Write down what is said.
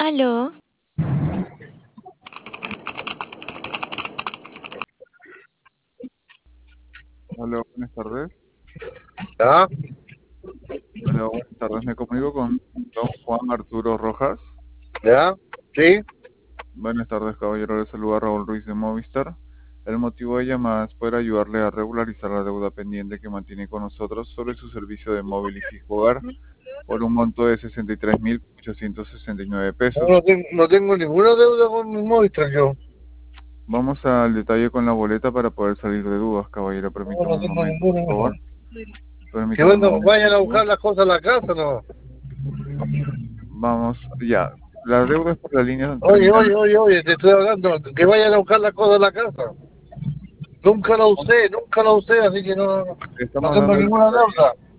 Aló, Hola, buenas tardes. ¿Ya? Hola, buenas tardes. Me comunico con don Juan Arturo Rojas. ¿Ya? ¿Sí? Buenas tardes, caballero. Le saluda Raúl Ruiz de Movistar. El motivo de llamada es poder ayudarle a regularizar la deuda pendiente que mantiene con nosotros sobre su servicio de móvil y fijo hogar por un monto de 63.869 No, pesos. no tengo ninguna deuda con mi Movistar, yo. Vamos al detalle con la boleta para poder salir de dudas, caballero. No, Permítame no un tengo momento, por ninguna, favor. mejor. Que Permítame un bueno, momento, vayan por a favor. buscar las cosas a la casa, ¿no? Vamos, ya. La deuda es por la línea Oye, terminal. oye, oye, oye, te estoy hablando, que vayan a buscar las cosas a la casa. Nunca la usé, así que no Estamos tengo dando el ninguna deuda.